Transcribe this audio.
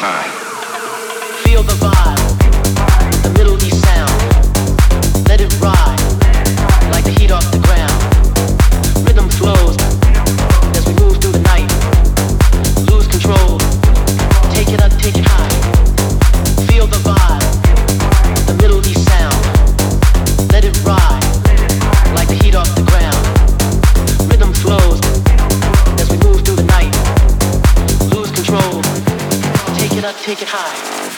high. Feel the vibe, the Middle East sound. Let it ride, like the heat off the ground. Rhythm flows, as we move through the night. Lose control, take it up, take it high. Feel the vibe, the Middle East sound. Let it ride, like the heat off the ground. Rhythm flows, as we move through the night. Lose control, take it up, take it high.